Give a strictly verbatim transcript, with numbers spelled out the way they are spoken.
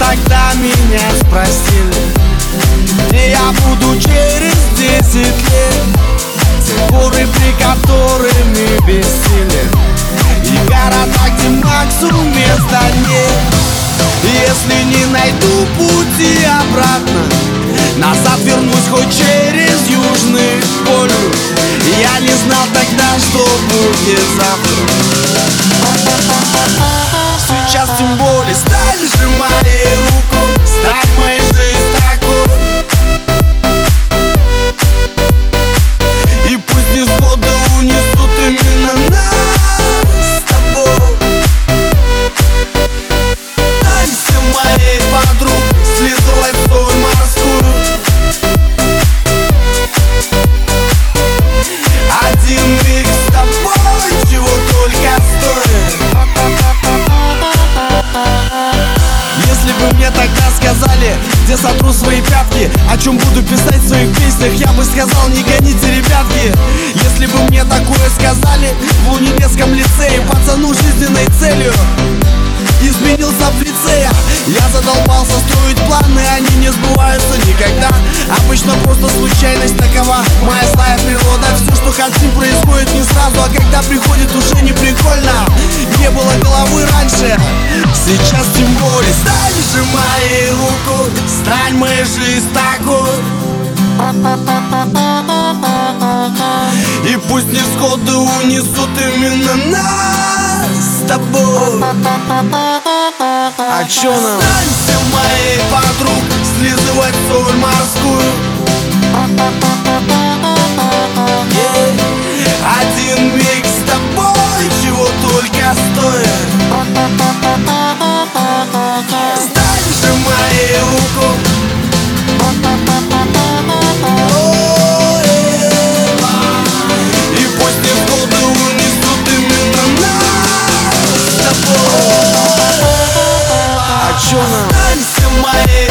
тогда меня спросили, где я буду через десять лет? Те горы, при которыми бессилен, и города, где максимум места нет. Если не найду пути обратно, назад вернусь хоть через Южный полюс. Я не знал тогда, что будет завтра. Сейчас тем более сталь, сжимай руку, стать моей жизнь такой. И пусть невзгоды унесут именно нас с тобой. Танься моей подруг, слизывай соль морскую. Один миг с тобой, чего только стоит. Если бы мне тогда сказали, где сотру свои пятки, о чем буду писать в своих песнях, я бы сказал: не гоните, ребятки. Если бы мне такое сказали в Лунинецком лицее, пацану жизненной целью изменился в лицее. Я задолбался строить планы, они не сбываются никогда. Обычно просто случайность такова, моя злая природа. Все, что хотим, происходит не сразу, а когда приходит, уже не прикольно. Не было головы раньше, сейчас тем более. Стань же моей руку, стань моей жизнь такой. И пусть невзгоды унесут именно нас с тобой. А чё нам? Станься моей подруг, слизывать соль морскую. yeah. Один миг с тобой, чего только стоит. Стань же моей руку. Останься моей